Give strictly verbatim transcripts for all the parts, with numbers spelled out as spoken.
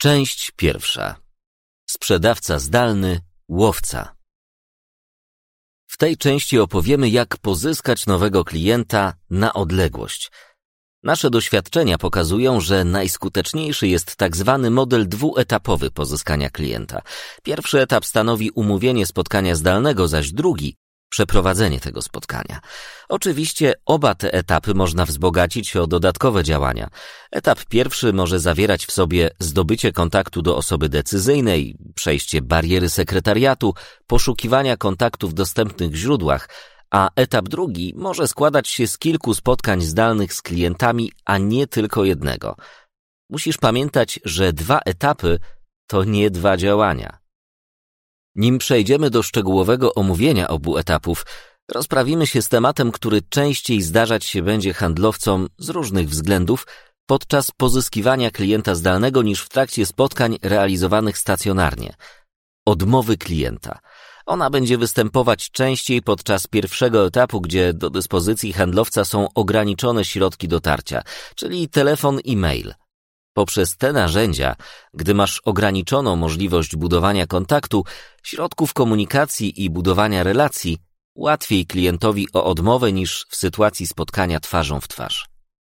Część pierwsza. Sprzedawca zdalny, łowca. W tej części opowiemy, jak pozyskać nowego klienta na odległość. Nasze doświadczenia pokazują, że najskuteczniejszy jest tak zwany model dwuetapowy pozyskania klienta. Pierwszy etap stanowi umówienie spotkania zdalnego, zaś drugi przeprowadzenie tego spotkania. Oczywiście oba te etapy można wzbogacić o dodatkowe działania. Etap pierwszy może zawierać w sobie zdobycie kontaktu do osoby decyzyjnej, przejście bariery sekretariatu, poszukiwania kontaktu w dostępnych źródłach, a etap drugi może składać się z kilku spotkań zdalnych z klientami, a nie tylko jednego. Musisz pamiętać, że dwa etapy to nie dwa działania. Nim przejdziemy do szczegółowego omówienia obu etapów, rozprawimy się z tematem, który częściej zdarzać się będzie handlowcom z różnych względów podczas pozyskiwania klienta zdalnego niż w trakcie spotkań realizowanych stacjonarnie. Odmowy klienta. Ona będzie występować częściej podczas pierwszego etapu, gdzie do dyspozycji handlowca są ograniczone środki dotarcia, czyli telefon i mail. Poprzez te narzędzia, gdy masz ograniczoną możliwość budowania kontaktu, środków komunikacji i budowania relacji, łatwiej klientowi o odmowę niż w sytuacji spotkania twarzą w twarz.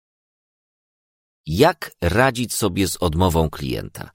Jak radzić sobie z odmową klienta?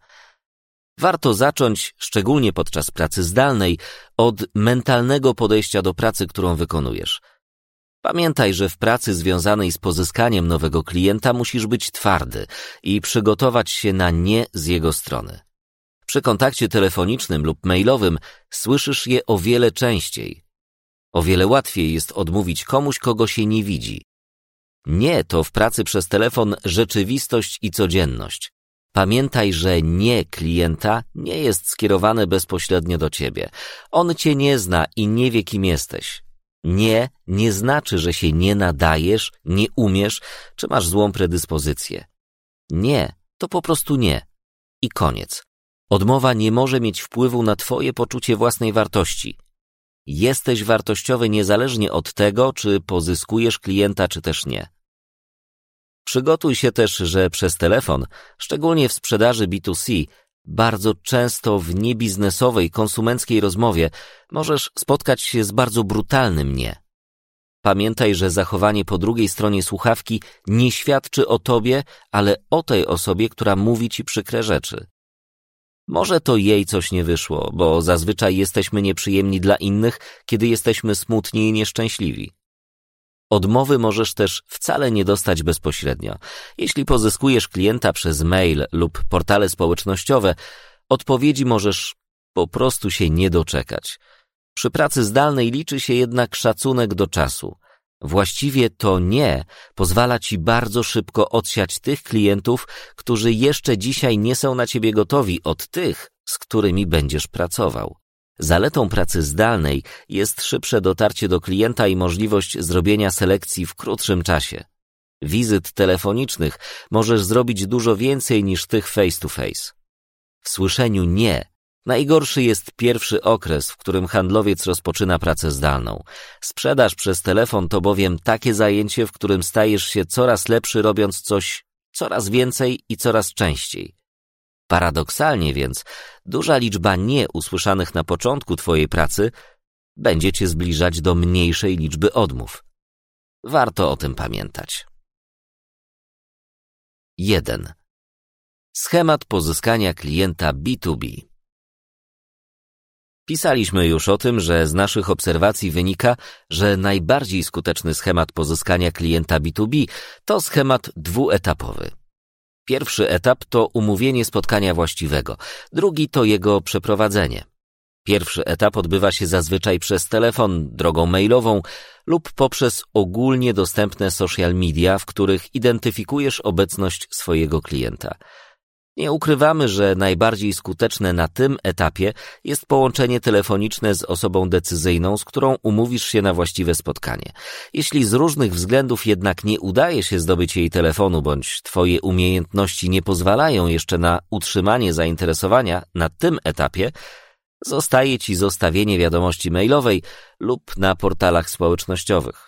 Warto zacząć, szczególnie podczas pracy zdalnej, od mentalnego podejścia do pracy, którą wykonujesz. Pamiętaj, że w pracy związanej z pozyskaniem nowego klienta musisz być twardy i przygotować się na nie z jego strony. Przy kontakcie telefonicznym lub mailowym słyszysz je o wiele częściej. O wiele łatwiej jest odmówić komuś, kogo się nie widzi. Nie to w pracy przez telefon rzeczywistość i codzienność. Pamiętaj, że nie klienta nie jest skierowane bezpośrednio do ciebie. On cię nie zna i nie wie, kim jesteś. Nie nie znaczy, że się nie nadajesz, nie umiesz, czy masz złą predyspozycję. Nie to po prostu nie. I koniec. Odmowa nie może mieć wpływu na twoje poczucie własnej wartości. Jesteś wartościowy niezależnie od tego, czy pozyskujesz klienta, czy też nie. Przygotuj się też, że przez telefon, szczególnie w sprzedaży B dwa C, bardzo często w niebiznesowej, konsumenckiej rozmowie możesz spotkać się z bardzo brutalnym nie. Pamiętaj, że zachowanie po drugiej stronie słuchawki nie świadczy o tobie, ale o tej osobie, która mówi ci przykre rzeczy. Może to jej coś nie wyszło, bo zazwyczaj jesteśmy nieprzyjemni dla innych, kiedy jesteśmy smutni i nieszczęśliwi. Odmowy możesz też wcale nie dostać bezpośrednio. Jeśli pozyskujesz klienta przez mail lub portale społecznościowe, odpowiedzi możesz po prostu się nie doczekać. Przy pracy zdalnej liczy się jednak szacunek do czasu. Właściwie to nie pozwala ci bardzo szybko odsiać tych klientów, którzy jeszcze dzisiaj nie są na ciebie gotowi, od tych, z którymi będziesz pracował. Zaletą pracy zdalnej jest szybsze dotarcie do klienta i możliwość zrobienia selekcji w krótszym czasie. Wizyt telefonicznych możesz zrobić dużo więcej niż tych face to face. W słyszeniu nie najgorszy jest pierwszy okres, w którym handlowiec rozpoczyna pracę zdalną. Sprzedaż przez telefon to bowiem takie zajęcie, w którym stajesz się coraz lepszy, robiąc coś coraz więcej i coraz częściej. Paradoksalnie więc, duża liczba nie usłyszanych na początku twojej pracy będzie cię zbliżać do mniejszej liczby odmów. Warto o tym pamiętać. jeden. Schemat pozyskania klienta B dwa B. Pisaliśmy już o tym, że z naszych obserwacji wynika, że najbardziej skuteczny schemat pozyskania klienta B dwa B to schemat dwuetapowy. Pierwszy etap to umówienie spotkania właściwego, drugi to jego przeprowadzenie. Pierwszy etap odbywa się zazwyczaj przez telefon, drogą mailową lub poprzez ogólnie dostępne social media, w których identyfikujesz obecność swojego klienta. Nie ukrywamy, że najbardziej skuteczne na tym etapie jest połączenie telefoniczne z osobą decyzyjną, z którą umówisz się na właściwe spotkanie. Jeśli z różnych względów jednak nie udaje się zdobyć jej telefonu, bądź twoje umiejętności nie pozwalają jeszcze na utrzymanie zainteresowania na tym etapie, zostaje ci zostawienie wiadomości mailowej lub na portalach społecznościowych.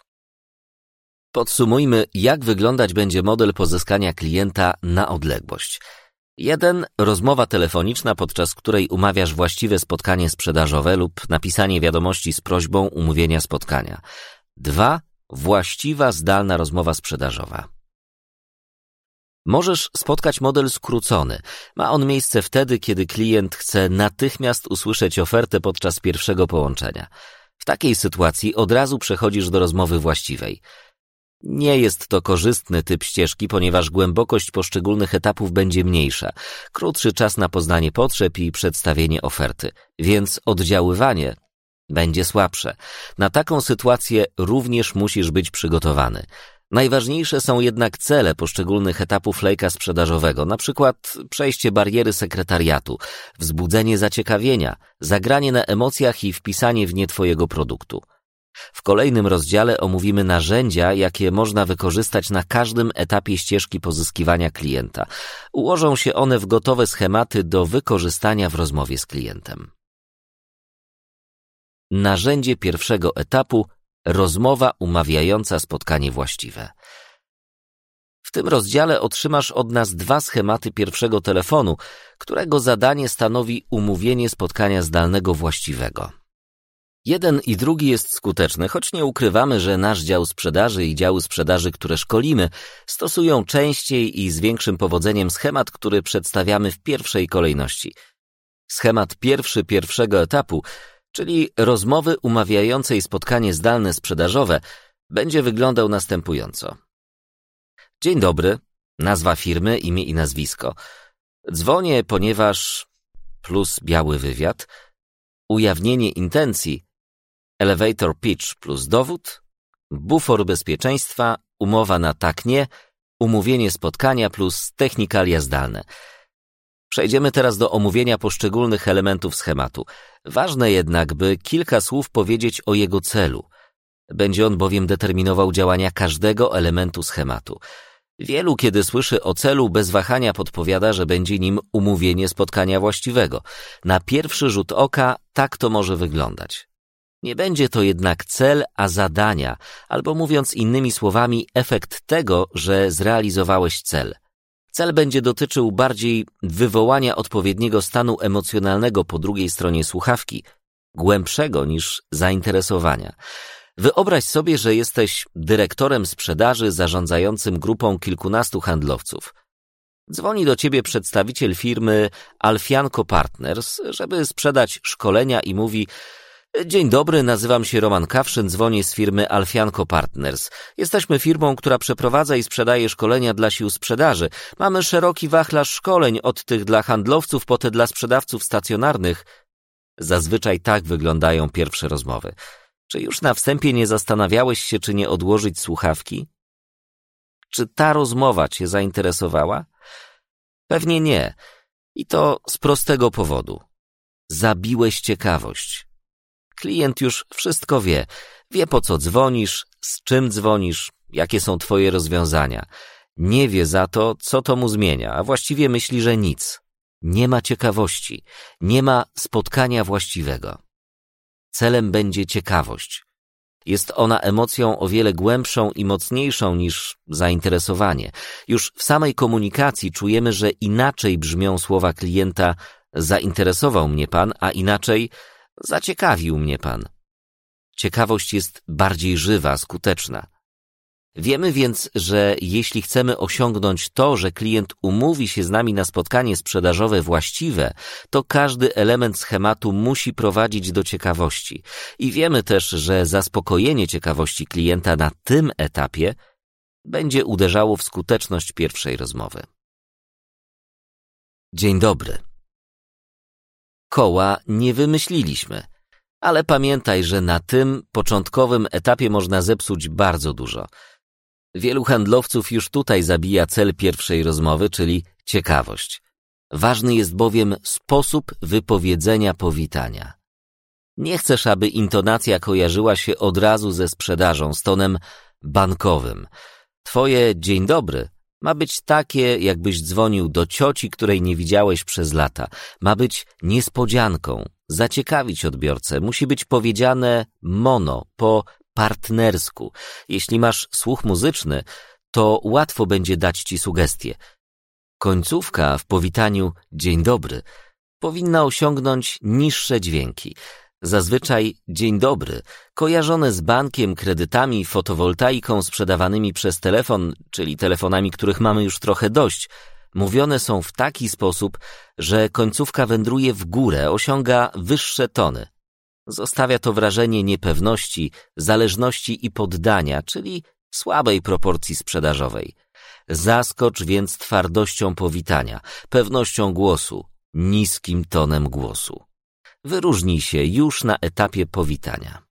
Podsumujmy, jak wyglądać będzie model pozyskania klienta na odległość. jeden. Rozmowa telefoniczna, podczas której umawiasz właściwe spotkanie sprzedażowe lub napisanie wiadomości z prośbą umówienia spotkania. dwa. Właściwa, zdalna rozmowa sprzedażowa. Możesz spotkać model skrócony. Ma on miejsce wtedy, kiedy klient chce natychmiast usłyszeć ofertę podczas pierwszego połączenia. W takiej sytuacji od razu przechodzisz do rozmowy właściwej. Nie jest to korzystny typ ścieżki, ponieważ głębokość poszczególnych etapów będzie mniejsza, krótszy czas na poznanie potrzeb i przedstawienie oferty, więc oddziaływanie będzie słabsze. Na taką sytuację również musisz być przygotowany. Najważniejsze są jednak cele poszczególnych etapów lejka sprzedażowego, na przykład przejście bariery sekretariatu, wzbudzenie zaciekawienia, zagranie na emocjach i wpisanie w nie Twojego produktu. W kolejnym rozdziale omówimy narzędzia, jakie można wykorzystać na każdym etapie ścieżki pozyskiwania klienta. Ułożą się one w gotowe schematy do wykorzystania w rozmowie z klientem. Narzędzie pierwszego etapu – rozmowa umawiająca spotkanie właściwe. W tym rozdziale otrzymasz od nas dwa schematy pierwszego telefonu, którego zadanie stanowi umówienie spotkania zdalnego właściwego. Jeden i drugi jest skuteczny, choć nie ukrywamy, że nasz dział sprzedaży i działy sprzedaży, które szkolimy, stosują częściej i z większym powodzeniem schemat, który przedstawiamy w pierwszej kolejności. Schemat pierwszy pierwszego etapu, czyli rozmowy umawiającej spotkanie zdalne sprzedażowe, będzie wyglądał następująco. Dzień dobry, nazwa firmy, imię i nazwisko. Dzwonię, ponieważ... plus biały wywiad. Ujawnienie intencji. Elevator pitch plus dowód. Bufor bezpieczeństwa, umowa na tak nie, umówienie spotkania plus technikalia zdalne. Przejdziemy teraz do omówienia poszczególnych elementów schematu. Ważne jednak, by kilka słów powiedzieć o jego celu. Będzie on bowiem determinował działania każdego elementu schematu. Wielu, kiedy słyszy o celu, bez wahania podpowiada, że będzie nim umówienie spotkania właściwego. Na pierwszy rzut oka tak to może wyglądać. Nie będzie to jednak cel, a zadania, albo mówiąc innymi słowami, efekt tego, że zrealizowałeś cel. Cel będzie dotyczył bardziej wywołania odpowiedniego stanu emocjonalnego po drugiej stronie słuchawki, głębszego niż zainteresowania. Wyobraź sobie, że jesteś dyrektorem sprzedaży zarządzającym grupą kilkunastu handlowców. Dzwoni do ciebie przedstawiciel firmy Alfianco Partners, żeby sprzedać szkolenia i mówi: dzień dobry, nazywam się Roman Kawszyn, dzwonię z firmy Alfianco Partners. Jesteśmy firmą, która przeprowadza i sprzedaje szkolenia dla sił sprzedaży. Mamy szeroki wachlarz szkoleń, od tych dla handlowców po te dla sprzedawców stacjonarnych. Zazwyczaj tak wyglądają pierwsze rozmowy. Czy już na wstępie nie zastanawiałeś się, czy nie odłożyć słuchawki? Czy ta rozmowa cię zainteresowała? Pewnie nie. I to z prostego powodu. Zabiłeś ciekawość. Klient już wszystko wie. Wie, po co dzwonisz, z czym dzwonisz, jakie są twoje rozwiązania. Nie wie za to, co to mu zmienia, a właściwie myśli, że nic. Nie ma ciekawości. Nie ma spotkania właściwego. Celem będzie ciekawość. Jest ona emocją o wiele głębszą i mocniejszą niż zainteresowanie. Już w samej komunikacji czujemy, że inaczej brzmią słowa klienta: zainteresował mnie pan, a inaczej zaciekawił mnie pan. Ciekawość jest bardziej żywa, skuteczna. Wiemy więc, że jeśli chcemy osiągnąć to, że klient umówi się z nami na spotkanie sprzedażowe właściwe, to każdy element schematu musi prowadzić do ciekawości. I wiemy też, że zaspokojenie ciekawości klienta na tym etapie będzie uderzało w skuteczność pierwszej rozmowy. Dzień dobry. Koła nie wymyśliliśmy, ale pamiętaj, że na tym początkowym etapie można zepsuć bardzo dużo. Wielu handlowców już tutaj zabija cel pierwszej rozmowy, czyli ciekawość. Ważny jest bowiem sposób wypowiedzenia powitania. Nie chcesz, aby intonacja kojarzyła się od razu ze sprzedażą, z tonem bankowym. Twoje dzień dobry ma być takie, jakbyś dzwonił do cioci, której nie widziałeś przez lata. Ma być niespodzianką, zaciekawić odbiorcę. Musi być powiedziane mono, po partnersku. Jeśli masz słuch muzyczny, to łatwo będzie dać ci sugestie. Końcówka w powitaniu dzień dobry powinna osiągnąć niższe dźwięki. Zazwyczaj dzień dobry, kojarzone z bankiem, kredytami, fotowoltaiką sprzedawanymi przez telefon, czyli telefonami, których mamy już trochę dość, mówione są w taki sposób, że końcówka wędruje w górę, osiąga wyższe tony. Zostawia to wrażenie niepewności, zależności i poddania, czyli słabej proporcji sprzedażowej. Zaskocz więc twardością powitania, pewnością głosu, niskim tonem głosu. Wyróżnij się już na etapie powitania.